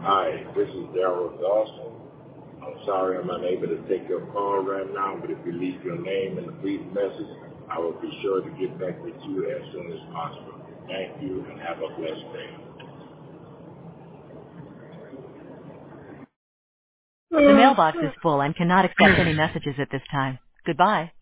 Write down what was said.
Hi, this is Daryl Dawson. I'm sorry I'm unable to take your call right now, but if you leave your name and a brief message, I will be sure to get back with you as soon as possible. Thank you and have a blessed day. The mailbox is full and cannot accept any messages at this time. Goodbye.